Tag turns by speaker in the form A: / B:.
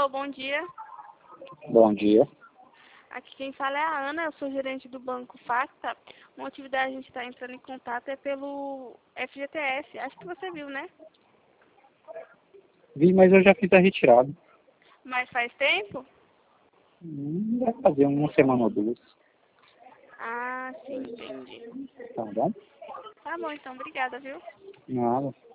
A: Alô, bom dia.
B: Bom dia.
A: Aqui quem fala é a Ana, eu sou gerente do Banco Facta. O motivo da gente estar entrando em contato é pelo FGTS. Acho que você viu, né?
B: Vi, mas eu já fiz a retirada.
A: Mas faz tempo?
B: Deve fazer uma semana ou duas.
A: Ah, sim, entendi.
B: Tá bom?
A: Tá bom, então, obrigada, viu?
B: Nada.